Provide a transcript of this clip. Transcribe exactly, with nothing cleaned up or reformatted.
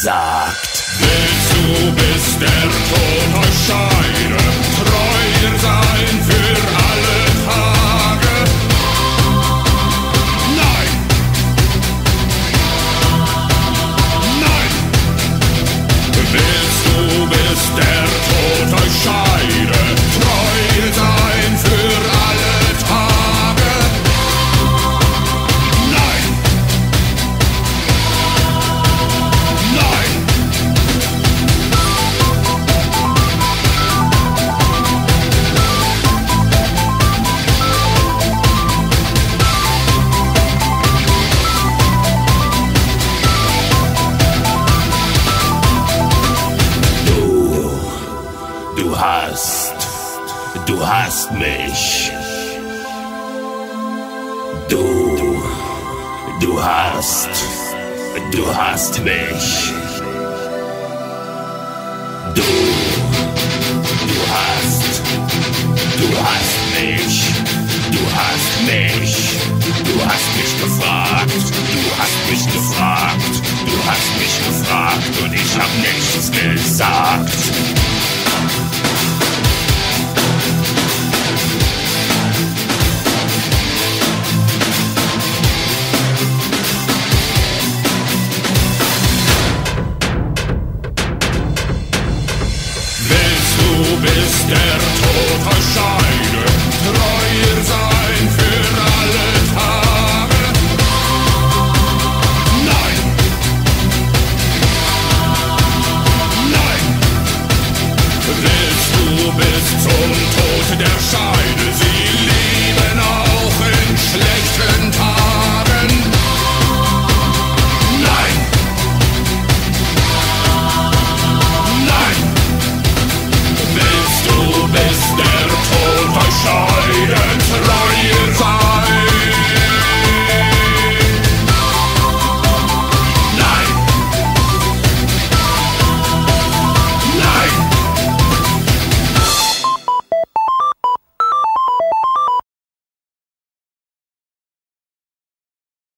gesagt. Willst du, bis der Tod euch scheide, treu sein für alle Tage? Nein! Nein! Willst du, bis der Tod euch scheide, treu sein für alle Tage? Nein! Nein! Du hast, du hast mich. Du, du hast, du hast mich. Du, du hast, du hast mich. Du hast mich. Du hast mich gefragt. Du hast mich gefragt. Du hast mich gefragt und ich hab nichts gesagt. Bis der Tod euch scheidet.